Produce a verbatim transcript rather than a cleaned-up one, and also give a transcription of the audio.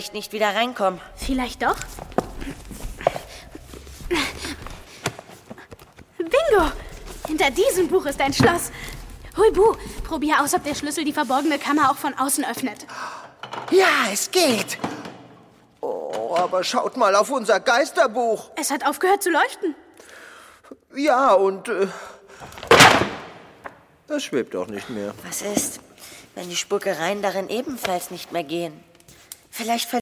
nicht wieder reinkommen. Vielleicht doch? Bingo! Hinter diesem Buch ist ein Schloss. Huibu, probier aus, ob der Schlüssel die verborgene Kammer auch von außen öffnet. Ja, es geht. Oh, aber schaut mal auf unser Geisterbuch. Es hat aufgehört zu leuchten. Ja, und äh, es schwebt auch nicht mehr. Was ist, wenn die Spuckereien darin ebenfalls nicht mehr gehen? Vielleicht